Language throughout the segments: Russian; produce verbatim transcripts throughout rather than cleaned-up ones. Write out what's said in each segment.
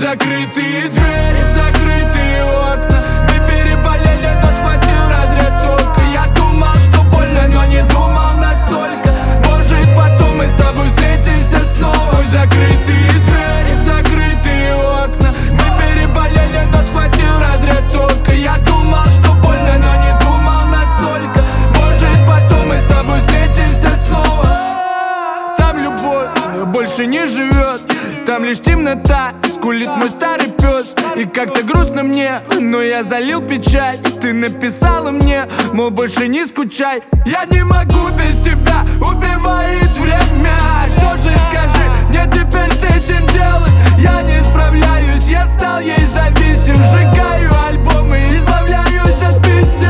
закрытые двери, закрытые окна. Мы переболели, но схватил разряд тока. Я думал, что больно, но не думал настолько. Может, потом мы с тобой встретимся снова. Закрытые двери, закрытые окна. Мы переболели, но схватил разряд тока. Я думал, что больно, но не думал настолько. Может, потом мы с тобой встретимся снова. Там любовь больше не живет, там лишь темнота, скулит мой старый пес. И как-то грустно мне, но я залил печаль. Ты написала мне, мол, больше не скучай. Я не могу без тебя, убивает время. Что же скажи, мне теперь с этим делать? Я не справляюсь, я стал ей зависим. Сжигаю альбомы, избавляюсь от писем.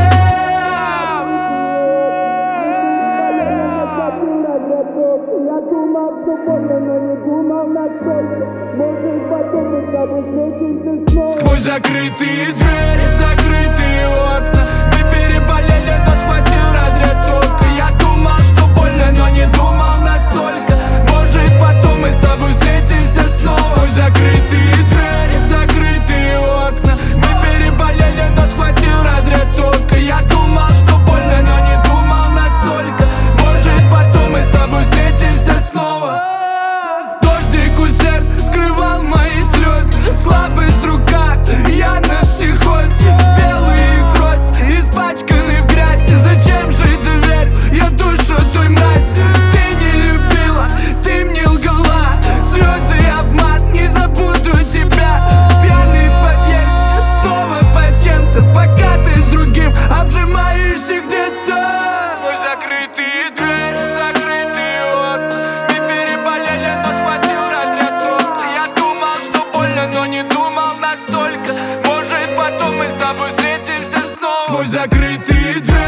Я думал, что больно, но не думал настолько. Может, потом мы с тобой встретимся снова. Сквозь закрытые двери, закрытые окна. Мы переболели, но схватил разряд тока. Я думал, что больно, но не думал настолько. Может, потом мы с тобой встретимся снова. Сквозь закрытые двери, закрытые окна. Мы переболели, но схватил разряд тока. Я думал, что больно, но не думал настолько. Может, потом мы с тобой встретимся снова. Дождик у зеркала скрывал мои слезы. Слабость в руках, я на психозе. Белые кроссы, испачканы в грязь. Зачем же доверь, я душу той мразь. Ты не любила, ты мне лгала. Слезы и обман, не забуду тебя. Пьяный подъезд, снова по чем-то. Пока ты с другим обжимаешься где-то. Сквозь закрытые двери, закрытые окна. Мы переболели, но схватил разряд тока. Я думал, что больно, но не думал настолько. Может, потом мы с тобой встретимся снова. Сквозь закрытые двери.